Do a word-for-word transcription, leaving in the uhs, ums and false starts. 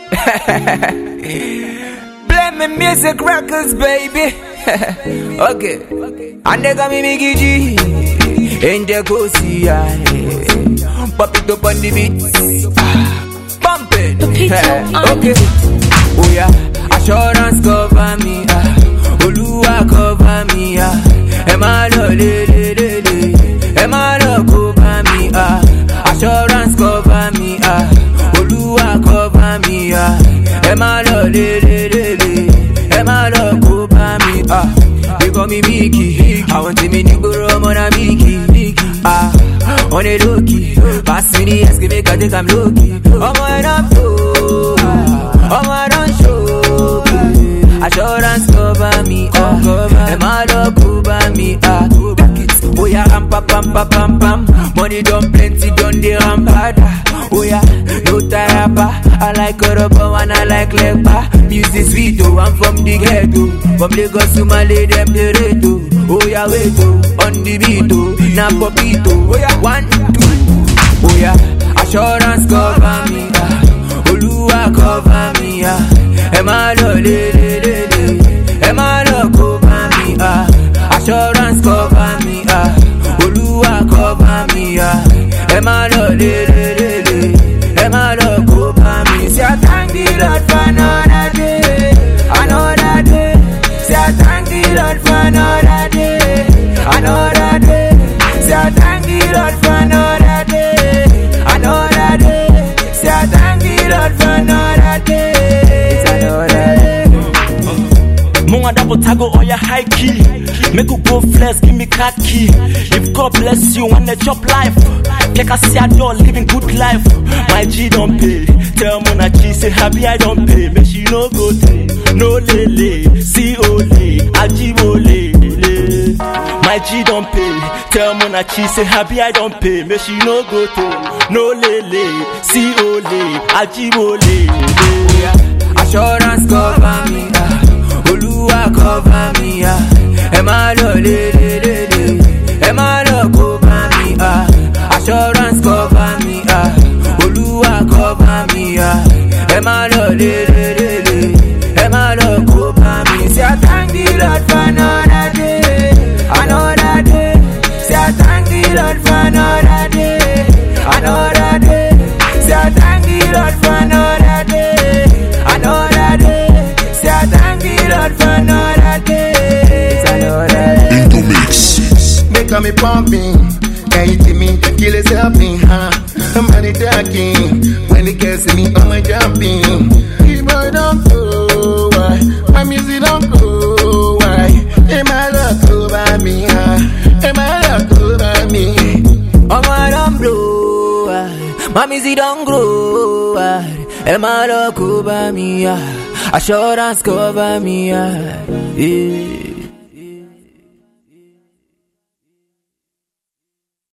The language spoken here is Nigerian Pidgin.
Play me music records, baby. Okay. And they got me Mickey G. In the cozy eye. Pop it up on the beat. Pump it. Okay. Oh yeah. Assurance cover me. Ah. Oluwa cover me. Ah. Emalo le le le le. Emalo cover me. Ah. Assurance cover me. Ah. Oluwa cover me. Ah. Emalo le le le le. Emalo cover me. Ah. They call me Mickey. I want to meet you, bro. I'm on a Mickey. Ah, on a low key. Pass me the ass, make I think I'm low key. I'm on a flow. I'm on a show. Assurance cover me. Ah, Emalo cover me. Ah, oh yeah, ram pa pam pa pam pam. Money done plenty, done the rampada. Oh yeah, no tarapa. I like Korobo and I like Legba. Music sweet, oh, I'm from the ghetto. From Lagos to Malay, them the reto. Oh yeah, wait, oh, on the beat, oh, na popito. Oh yeah, one, two. Oh yeah, assurance cover me, ah. Oluwa cover me, ah. Emalo le le le le. Emalo cover me, ah. Assurance cover me, ah. Oluwa cover me, ah. Emalo le le le le. Emalo cover me. Say I thank the Lord for another day, another day. Say I thank the Lord for another day, another day. Say I thank the Lord for another day, another day. Say I thank the Lord for another day, it's another day. Monga double tago or your high key. Make you go flex, give me khaki. If God bless you and the job life, take a see a door, living good life. My G don't pay. Tell Mona G say happy I don't pay. Make she no go day, no lele, see ole, ajibole. My G don't pay. Tell Mona G say happy I don't pay. Make she no go to, no lele, see ole, ajibole. Assurance cover me, ah. Oluwa cover me, ah. Emalo le le le le. Emalo cover me, ah. Assurance cover me, ah. Oluwa cover me, ah. Emalo le le le le. Emalo cover me. Say I thank the Lord for another day, another day. Say I thank the Lord for another day, another day. Say I thank the Lord for another day, another day. Say I thank the Lord for another day, it's another day. Into mix. Make me pumping, can you see me? Kill is helping, huh? I'm money talking. When they can see me, I'm a jumping. People don't go, why? My music don't go, why? Am I luck over me, huh? Am I luck over me? Oh my don't blow, ah. My music don't grow, ah. Emalo cover me, ah. Assurance cover me, ah. Yeah.